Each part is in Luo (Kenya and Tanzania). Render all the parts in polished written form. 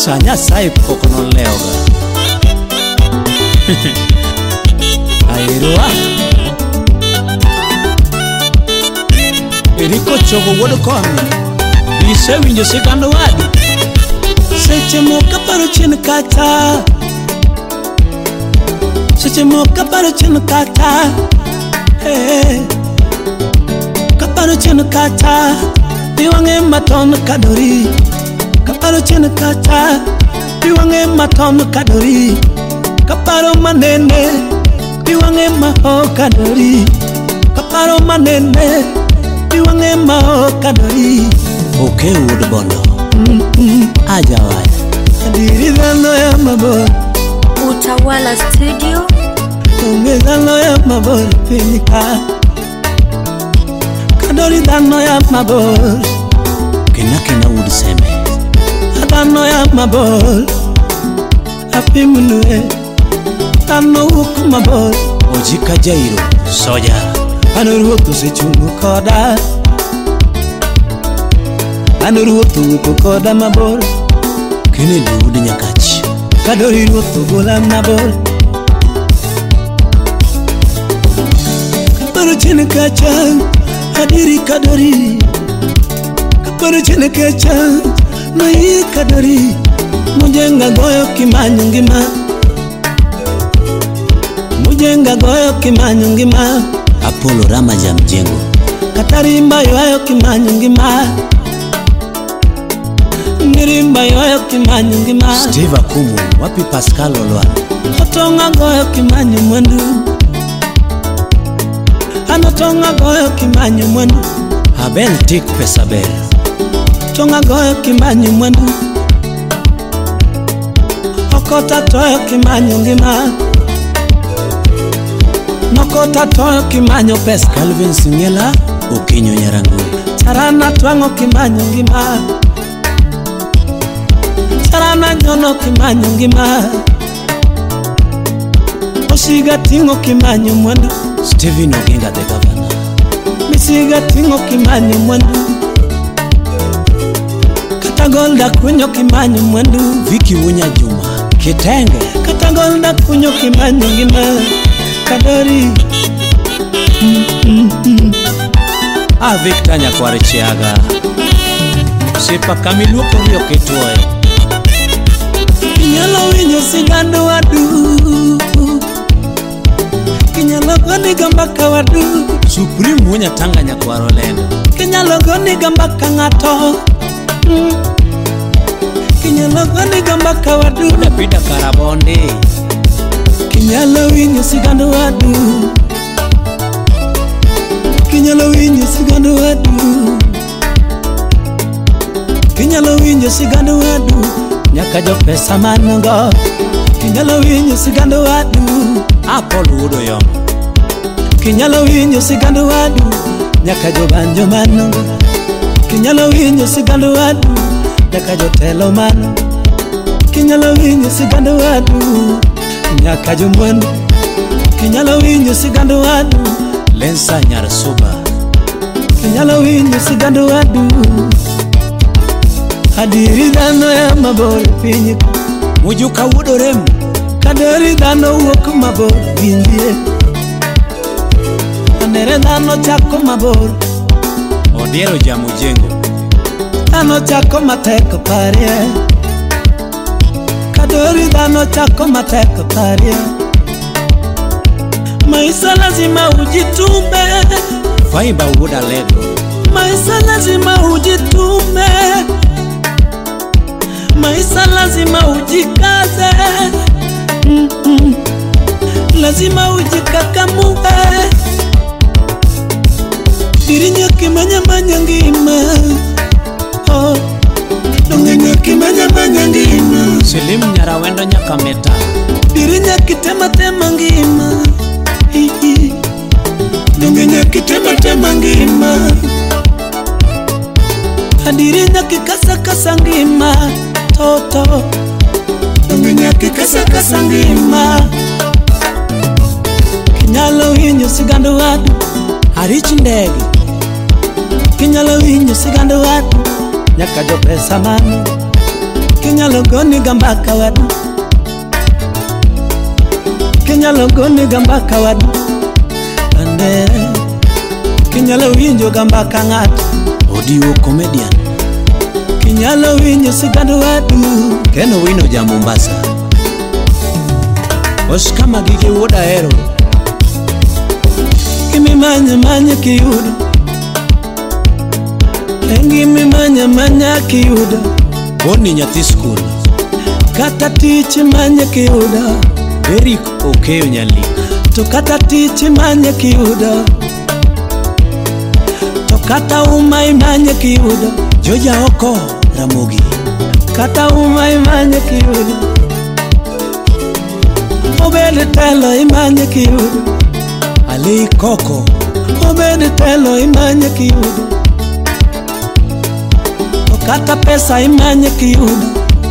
Rusa Nyasaye pok noleoga. Airoa Eriko chogo wuod kono Ise winjo sigando wadi Seche moka paro chien kacha Seche moka paro chien kacha Kaparo chien kacha Diwange maton kadori Kaparo chien kacha Diwange maton kadori Kaparo manene Diwange maho kadori Kaparo manene Diwange maho kadori Oke wood bondo Aja waya Adiri dhano ya mabor Utawala Studio Unge dhano ya mabor Finika Kadori dhano ya mabor Kena wood seme Dhano ya mabor Api munue Dhano wuku mabor Ojika jairo Soja Anuruotu se chungu koda Anuruotu koda mabor Kene liudi nyakachi Kadori ruotu gola mabor Kaparo chene kacha Adiri kadori Kaparo chene kacha Noi kadori Mujenga goyo kimanyo ngima Mujenga goyo kimanyo ngima Apollo Rama Jamjengo Katarimba yoyo kimanyo ngima Nirimba yoyo kimanyo ngima Steve Akumu wapi Pascal Olwa Otonga goyo kimanyo mwendu Anotonga goyo kimanyo mwendu Abel Tik Pesabel Tonga goyo kimanyo mwendu Okota toyo kimanyo ngima Nokota toyo kimanyo pesa Calvin Singela Okinyo Nyarangu Charana twango kimanyo ngima Charana nyono kimanyo ngima Osiga tingo kimanyo mwendu Steven Oginga the governor Misiga tingo kimanyo mwendu Katagolda kunyo kimanyo mwendu Viki Unya Juma Kitenge Katagolda kunyo kimanyo ngima Kadori Victor Nyakware Chiaga Sepa Kamiluko Rio Kituoe Kinyalo winyo sigando wadu Kinyalo goni gambaka wadu Supreme Unya Tanga Nyakwaro Lendo Kinyalo goni gambaka ngato Kinyalo goni gambaka wadu Udapita Karabonde Kinyalo winyo sigando wadu Kinyalo winyo sigando wadu Kinyalo winyo sigando wadu Nyaka jo pesa manongo Kinyalo winyo sigando wadu Apollo Udo Yomo Kinyalo winyo sigando wadu Nyaka jo banjo manongo Kinyalo winyo sigando wadu Nyaka jo telo manongo Kinyalo winyo sigando wadu Nyaka jo mwendu Kinyalo winyo sigando wadu Lensa Nyarasuba Kinyalo winyo sigando wadu Adiri dhano ya mabor pinyiko Mujuka wudo remu Kadori dhano wuok mabor ginjie Anere dhano chako mabor Odiero Jamujengo Dhano chako mateko parie Kadori dhano chako mateko parie Maisha lazima ujitume Faiba Wuda Lego Maisha lazima ujitume Maisha lazima ujikaze Lazima ujikakamue Dirinya kimanya manya ngima Dongenya kimanya manya ngima Selim Nyarawendo Nyakameta Dirinya kitema tema ngima Dongenya kitema tema ngima Adirinya kikasa kasa ngima Toto Dongenya kikasa kasa ngima Kinyalo winyo sigando wadu Arichi ndege Kinyalo winyo sigando wadu Nyaka jo pesa mano Kinyalo goni gambaka wadu, kinyalo goni gambaka wadu, ande kinyalo winjo gambaka ng'ato audio comedian. Kinyalo winjo sigand wadu kendo wino ja Mombasa. Oshkama gigi wuoda hero Gimi manya kiyudo, gimi manya kiyudo. Boni nyathi skul kata tich manya kiyudo. Eric Okeyo nyali to kata tich manya kiyudo, to kata umai manya kiyudo. Joja oko Ramogi kata umai manya kiyudo. Obede telo imanya kiyudo. Ali Koko obede telo imanya kiyudo. To kata pesa imanya kiyudo,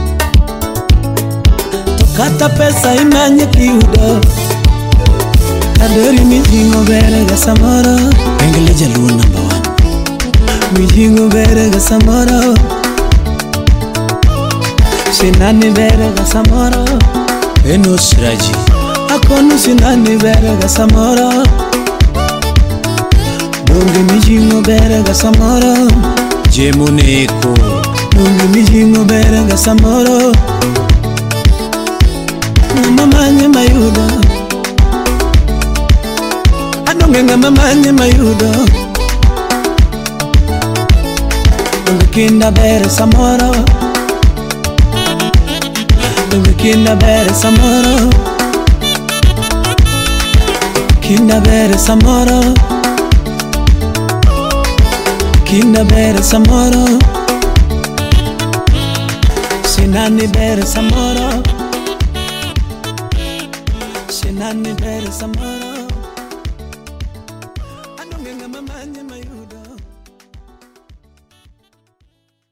to kata pesa imanya kiyudo. Kadori mijingo bere ga samoro Engele Jaluo number 1. Mijingo bere ga samoro Sinani bere ga samoro Enos Raji Akonu sinani bere ga samoro. Donge mijingo bere ga samoro Jemuneko Donge mijingo bere ga samoro. Mamanye mayuda Adonge mamanye mayuda. Donge kinda bere samoro. Donge kinda bere samoro. Kinda bere samoro. Kinda bere samoro. Sinani bere samoro. Sinani bere samoro. Adonge mamanye mayuda.